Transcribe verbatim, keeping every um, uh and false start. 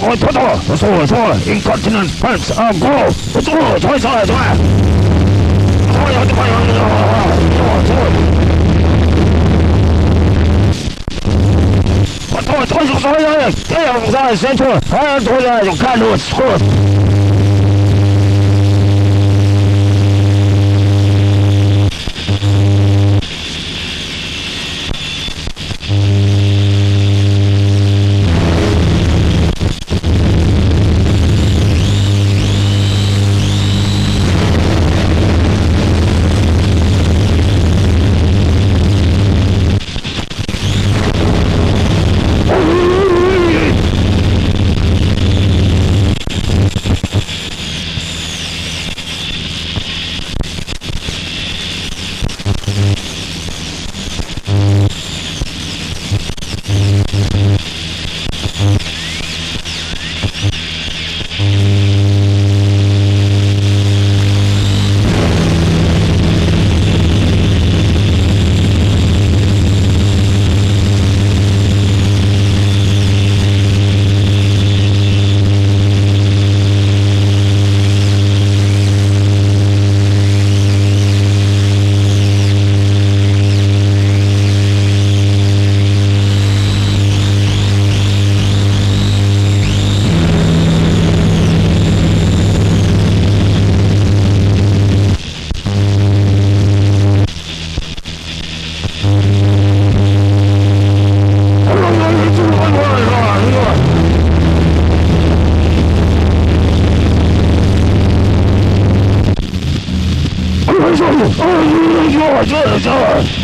我错错，我错我错，incontinent pumps are go， 我错错错错，错呀错呀错错，我错错错错呀，这样子啊，先错，还要错呀，就看我错。哎呦，这这。